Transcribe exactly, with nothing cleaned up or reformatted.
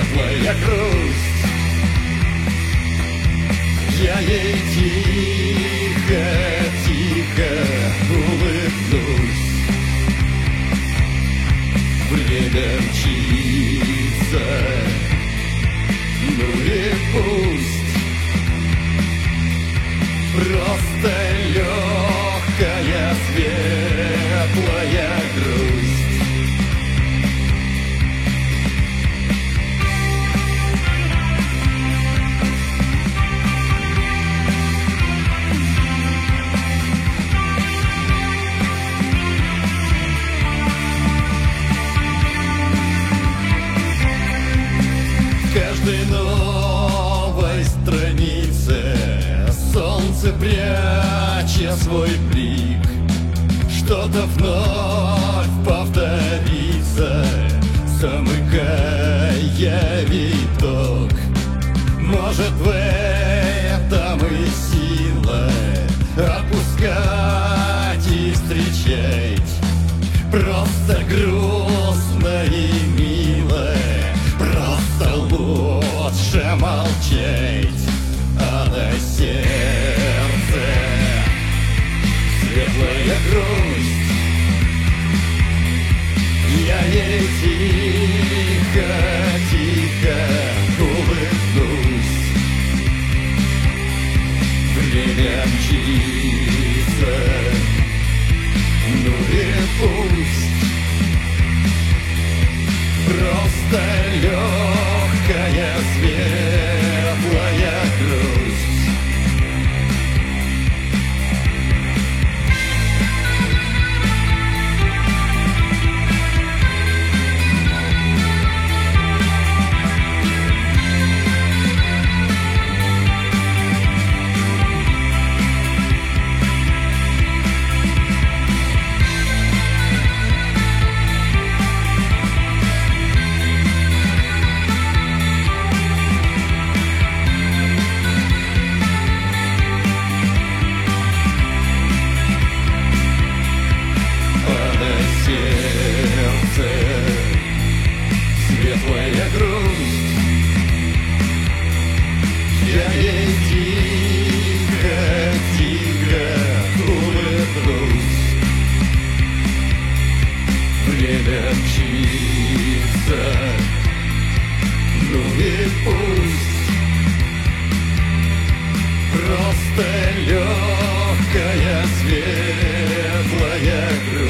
светлая грусть. Я ей тихо, тихо улыбнусь. Время мчится, ну и пусть. Просто легкая, светлая грусть. Каждой новой странице солнце пряча свой блик, что-то вновь повторится, замыкая виток. Может, в этом и сила отпускать и встречать. Просто грустно и мило, просто лучше молчать. А на сердце светлая грусть. Я ей тихо, тихо улыбнусь. Время мчится, ну и пусть. Просто легкая, светлая грусть. Светлая грусть. Я ей тихо, тихо улыбнусь. Время мчится, ну и пусть. Просто легкая, светлая грусть.